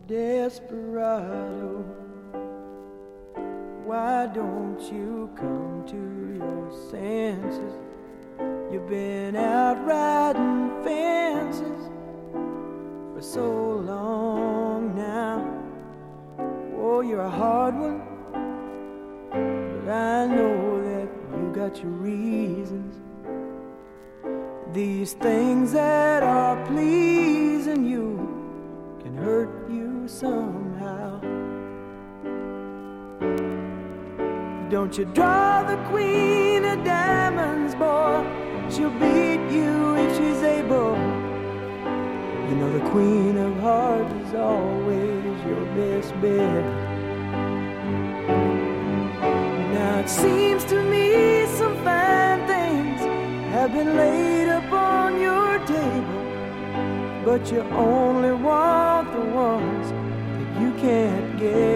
Desperado, why don't you come to your senses? You've been out riding fences for so long now. Oh, you're a hard one, but I know that you got your reasons. These things that are pleasing you can hurt you somehow. Don't you draw the queen of diamonds, boy. She'll beat you if she's able. You know the queen of hearts is always your best bet. Now it seems to me some fine things have been laid upon your table, but you only want the ones that you can't get.